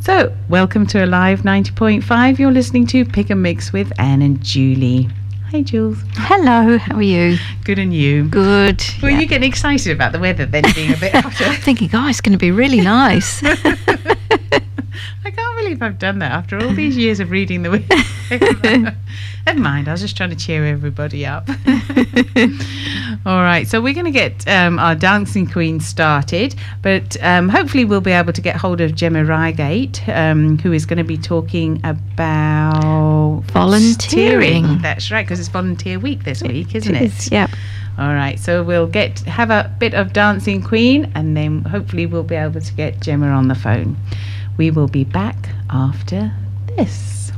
So, welcome to Alive 90.5. You're listening to Pick and Mix with Anne and Julie. Hey, Jules. Hello, how are you? Good, and you? Good. Were you getting excited about the weather then being a bit hotter? Thinking, oh, it's going to be really nice. I can't believe I've done that after all these years of reading the weather. Never mind, I was just trying to cheer everybody up. All right, so we're going to get our Dancing Queen started, but hopefully we'll be able to get hold of Gemma Reigate, who is going to be talking about volunteering. That's right, because it's Volunteer Week this week, isn't it? It is, yep. All right, so we'll have a bit of Dancing Queen, and then hopefully we'll be able to get Gemma on the phone. We will be back after this.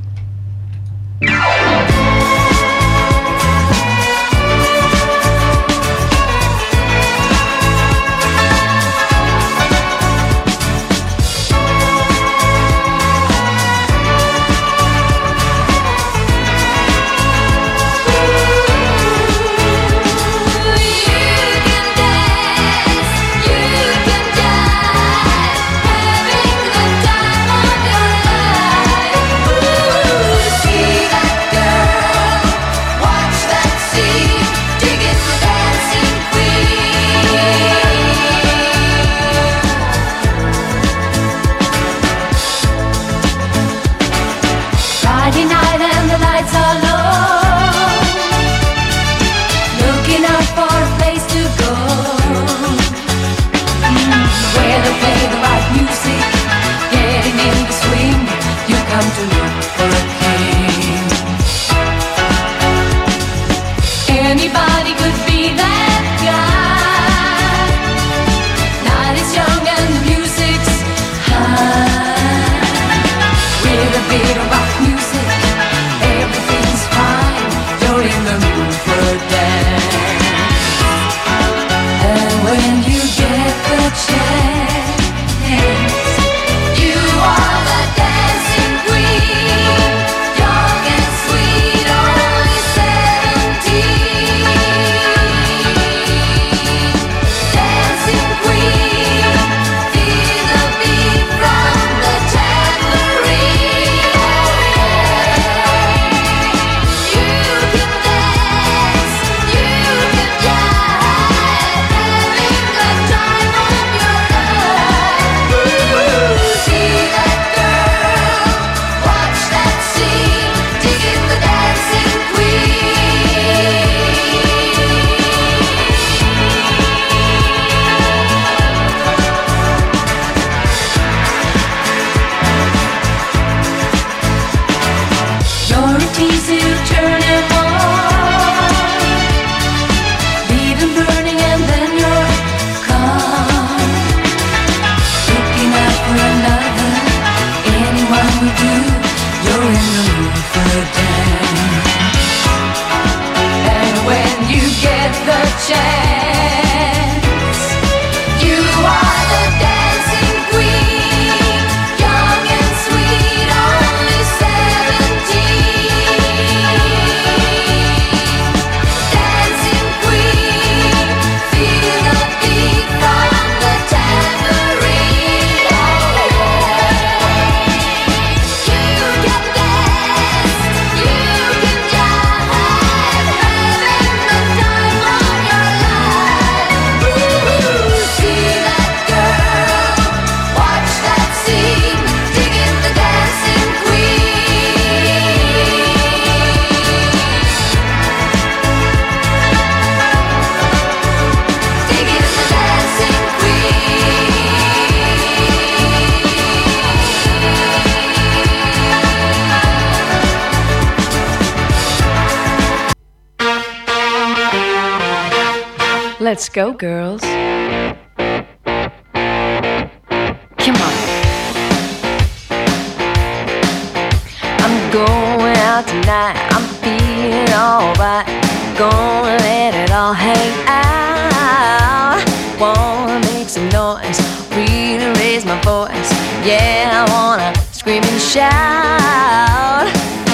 Let's go, girls. Come on. I'm going out tonight. I'm feeling alright. Gonna let it all hang out. Wanna make some noise, really raise my voice. Yeah, I wanna scream and shout.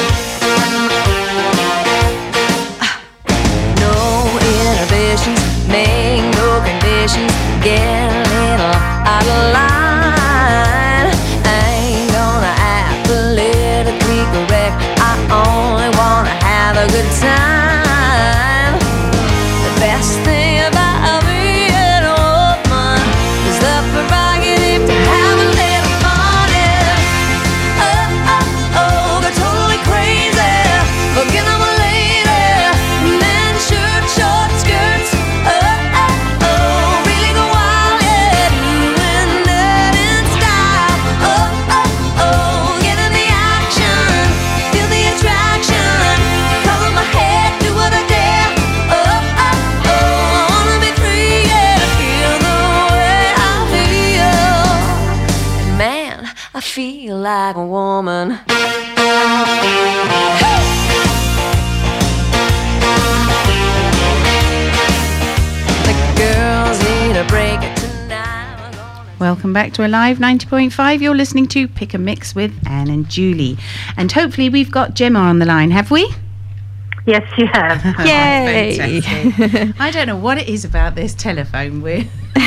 No inhibitions, make no conditions. Get a little out of line. I ain't gonna I feel like a woman. The girls need a break tonight. Welcome back to Alive 90.5. You're listening to Pick a Mix with Anne and Julie. And hopefully we've got Gemma on the line, have we? Yes, you have. Yay! Fantastic. I don't know what it is about this telephone with.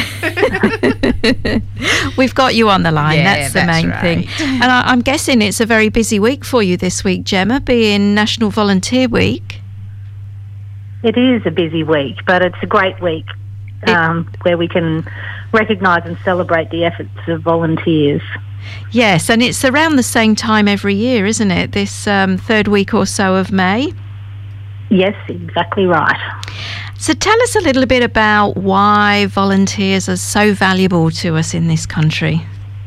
We've got you on the line. Yeah, that's the main thing. And I'm guessing it's a very busy week for you this week, Gemma, being National Volunteer Week. It is a busy week, but it's a great week where we can recognise and celebrate the efforts of volunteers. Yes, and it's around the same time every year, isn't it? This third week or so of May. Yes, exactly right. So tell us a little bit about why volunteers are so valuable to us in this country.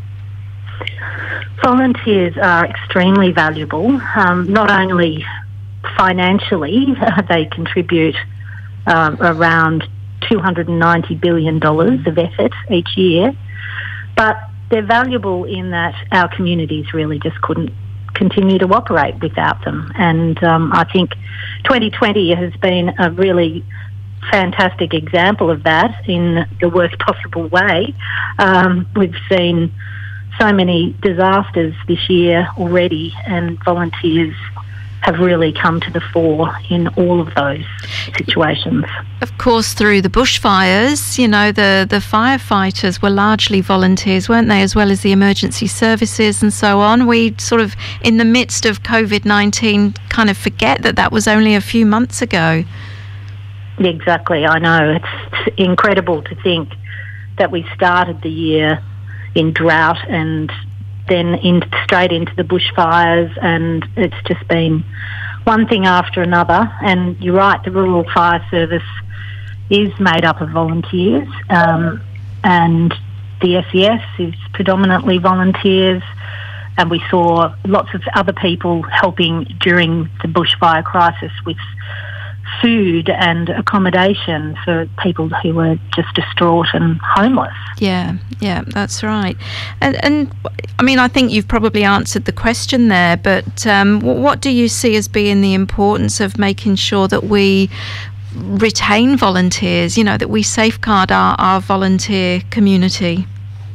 Volunteers are extremely valuable, not only financially, they contribute around $290 billion of effort each year, but they're valuable in that our communities really just couldn't continue to operate without them. And I think 2020 has been a really fantastic example of that in the worst possible way. We've seen so many disasters this year already, and volunteers have really come to the fore in all of those situations. Of course, through the bushfires, you know, the firefighters were largely volunteers, weren't they, as well as the emergency services and so on. We sort of, in the midst of COVID-19, kind of forget that was only a few months ago. Exactly, I know. It's incredible to think that we started the year in drought and then straight into the bushfires, and it's just been one thing after another. And you're right, the Rural Fire Service is made up of volunteers, and the SES is predominantly volunteers, and we saw lots of other people helping during the bushfire crisis with food and accommodation for people who were just distraught and homeless. Yeah, that's right. And I mean, I think you've probably answered the question there, but what do you see as being the importance of making sure that we retain volunteers, you know, that we safeguard our volunteer community?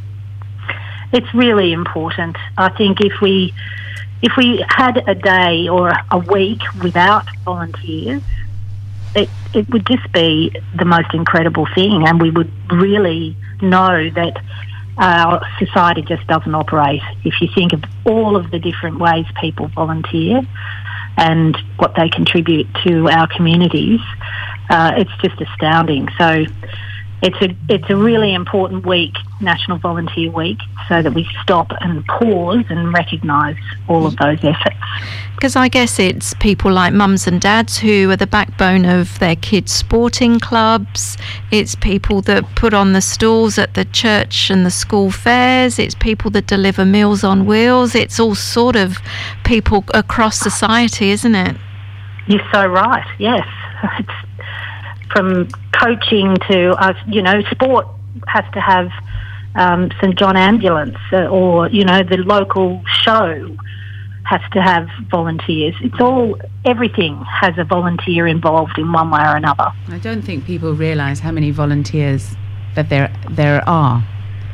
It's really important. I think if we had a day or a week without volunteers, it would just be the most incredible thing, and we would really know that our society just doesn't operate. If you think of all of the different ways people volunteer and what they contribute to our communities, it's just astounding. So it's a really important week, National Volunteer Week, so that we stop and pause and recognise all of those efforts. Because I guess it's people like mums and dads who are the backbone of their kids' sporting clubs. It's people that put on the stalls at the church and the school fairs. It's people that deliver Meals on Wheels. It's all sort of people across society, isn't it? You're so right, yes. It's from coaching to, sport has to have St John Ambulance or, the local show has to have volunteers. Everything has a volunteer involved in one way or another. I don't think people realise how many volunteers that there are.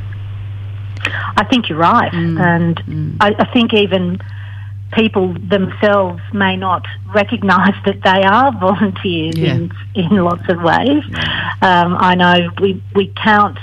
I think you're right. And I think even people themselves may not recognise that they are volunteers in lots of ways. I know we count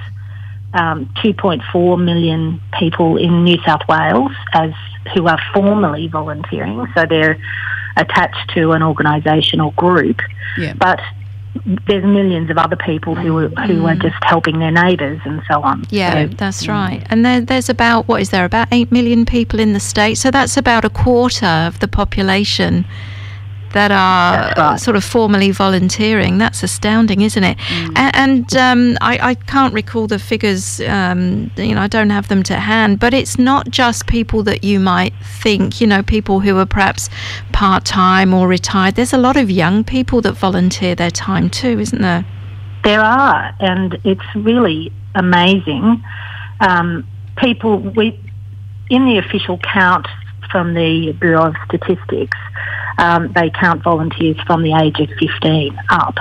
2.4 million people in New South Wales who are formally volunteering, so they're attached to an organisation or group. But there's millions of other people who are just helping their neighbours and so on. Yeah, so, that's right. And there's about 8 million people in the state, so that's about a quarter of the population that are sort of formally volunteering. That's astounding, isn't it? And I can't recall the figures, I don't have them to hand, but it's not just people that you might think, people who are perhaps part-time or retired. There's a lot of young people that volunteer their time too, isn't there? There are, and it's really amazing. in the official count from the Bureau of Statistics, they count volunteers from the age of 15 up.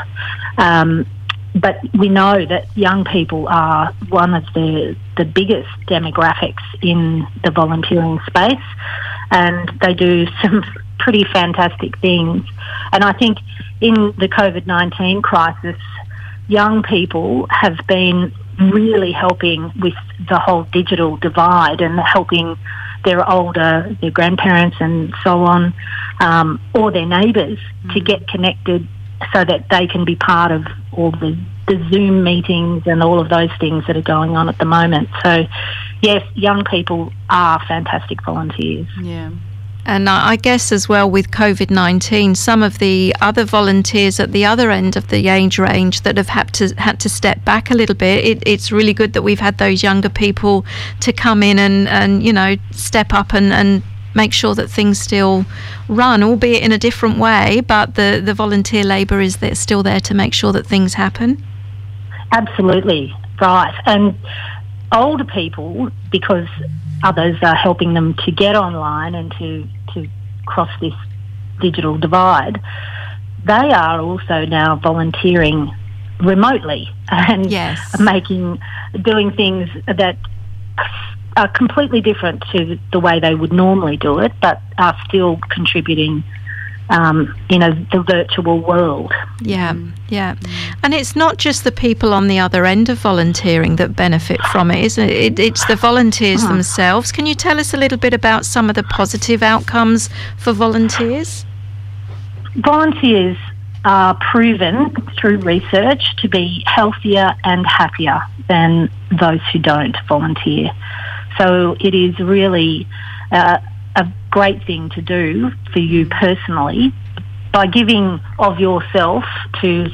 But we know that young people are one of the biggest demographics in the volunteering space, and they do some pretty fantastic things. And I think in the COVID-19 crisis, young people have been really helping with the whole digital divide and helping their grandparents and so on, or their neighbours to get connected so that they can be part of all the Zoom meetings and all of those things that are going on at the moment. So, yes, young people are fantastic volunteers. Yeah. And I guess as well with COVID-19, some of the other volunteers at the other end of the age range that have had to step back a little bit, it's really good that we've had those younger people to come in and you know, step up and make sure that things still run, albeit in a different way, but the volunteer labour is still there to make sure that things happen. Absolutely, right. And older people, because others are helping them to get online and to cross this digital divide, they are also now volunteering remotely and doing things that are completely different to the way they would normally do it, but are still contributing the virtual world. Yeah. And it's not just the people on the other end of volunteering that benefit from it, isn't it? It's the volunteers themselves. Can you tell us a little bit about some of the positive outcomes for volunteers? Volunteers are proven through research to be healthier and happier than those who don't volunteer. So it is really a great thing to do for you personally by giving of yourself to